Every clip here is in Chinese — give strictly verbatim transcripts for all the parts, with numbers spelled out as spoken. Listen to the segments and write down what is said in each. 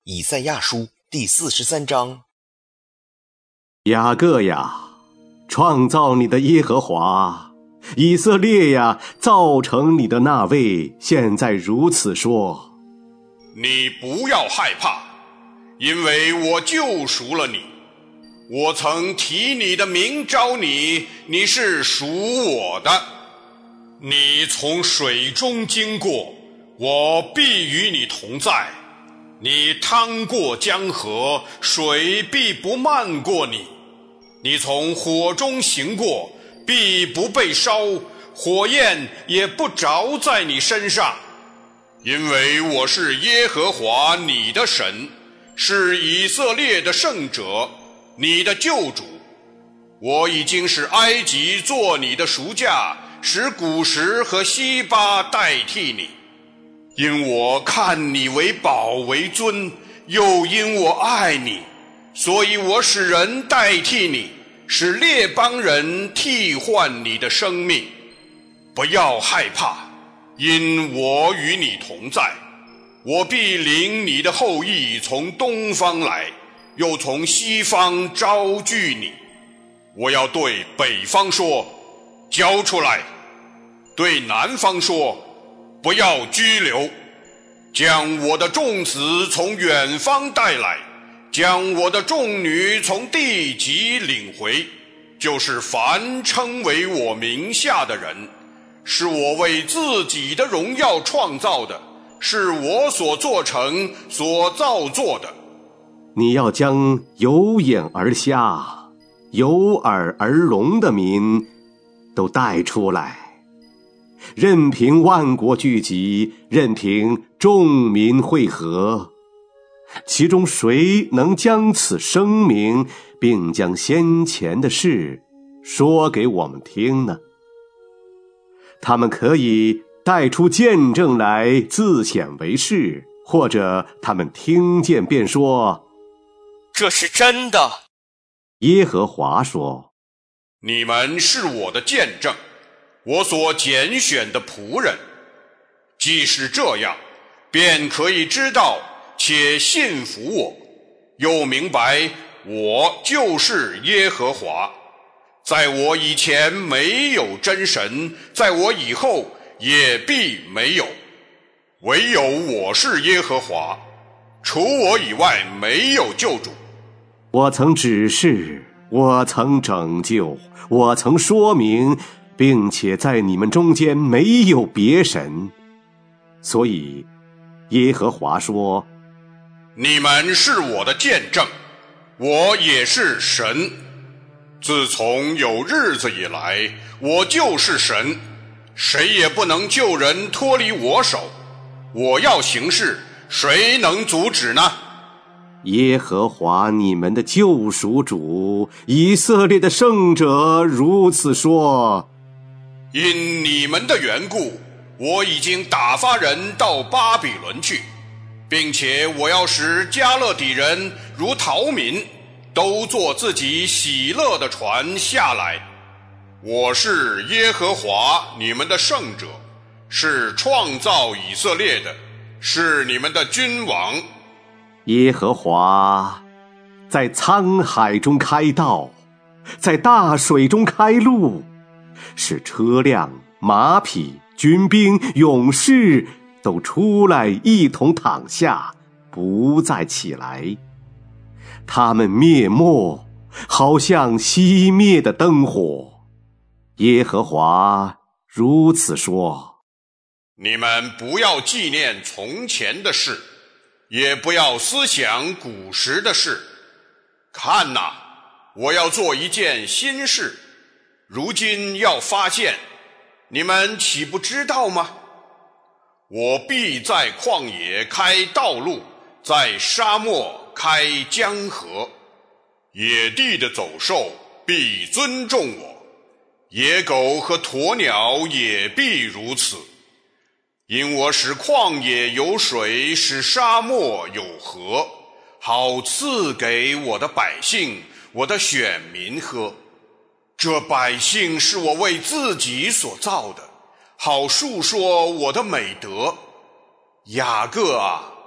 以赛亚书第四十三章。 雅各呀，创造你的耶和华，以色列呀，造成你的那位，现在如此说： 你不要害怕，因为我救赎了你。我曾提你的名召你，你是属我的。你从水中经过，我必与你同在。你趟过江河，水必不漫过你。你从火中行过，必不被烧，火焰也不着在你身上。因为我是耶和华你的神，是以色列的圣者，你的救主。我已经使埃及做你的赎价，使古时和西巴代替你。因我看你为宝为尊，又因我爱你，所以我使人代替你，使列邦人替换你的生命。不要害怕，因我与你同在。我必领你的后裔从东方来，又从西方招聚你。我要对北方说，交出来；对南方说，不要拘留。将我的众子从远方带来，将我的众女从地极领回，就是凡称为我名下的人，是我为自己的荣耀创造的，是我所做成所造作的。 你要将有眼而瞎、有耳而聋的民都带出来，任凭万国聚集，任凭众民会合，其中谁能将此声明，并将先前的事说给我们听呢？他们可以带出见证来，自显为是，或者他们听见便说， 这是真的。 耶和华说， 你们是我的见证，我所拣选的仆人。既是这样，便可以知道且信服我，又明白我就是耶和华。在我以前没有真神，在我以后也必没有。唯有我是耶和华，除我以外没有救主。 我曾指示，我曾拯救，我曾说明，并且在你们中间没有别神。所以耶和华说， 你们是我的见证，我也是神。自从有日子以来，我就是神，谁也不能救人脱离我手。我要行事，谁能阻止呢？ 耶和华你们的救赎主，以色列的圣者如此说， 因你们的缘故，我已经打发人到巴比伦去，并且我要使加勒底人如逃民，都坐自己喜乐的船下来。我是耶和华你们的圣者，是创造以色列的，是你们的君王。 耶和华在沧海中开道，在大水中开路，使车辆、马匹、军兵、勇士都出来一同躺下，不再起来。他们灭没，好像熄灭的灯火。耶和华如此说， 你们不要纪念从前的事，也不要思想古时的事。看哪，我要做一件新事，如今要发现，你们岂不知道吗？我必在旷野开道路，在沙漠开江河。野地的走兽必尊重我，野狗和鸵鸟也必如此。因我使旷野有水，使沙漠有河，好赐给我的百姓，我的选民喝。这百姓是我为自己所造的，好述说我的美德。雅各啊，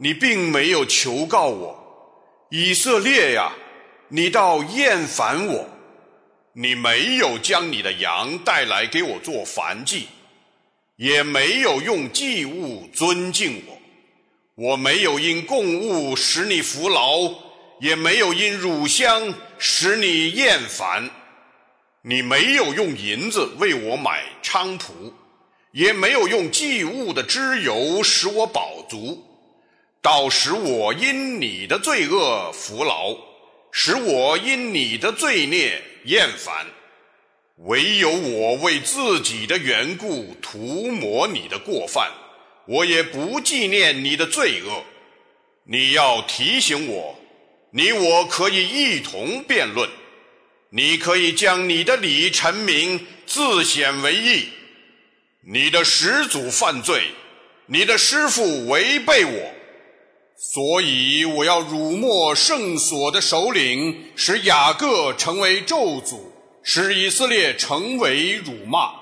你并没有求告我，以色列呀，你倒厌烦我。你没有将你的羊带来给我做燔祭，也没有用祭物尊敬我。我没有因供物使你服劳，也没有因乳香使你厌烦。你没有用银子为我买菖蒲，也没有用祭物的脂油使我饱足，倒使我因你的罪恶服劳，使我因你的罪孽厌烦。唯有我为自己的缘故涂抹你的过犯，我也不纪念你的罪恶。你要提醒我，你我可以一同辩论，你可以将你的理陈明，自显为义。你的始祖犯罪，你的师父违背我，所以我要辱没圣所的首领，使雅各成为咒诅，使以色列成为辱骂。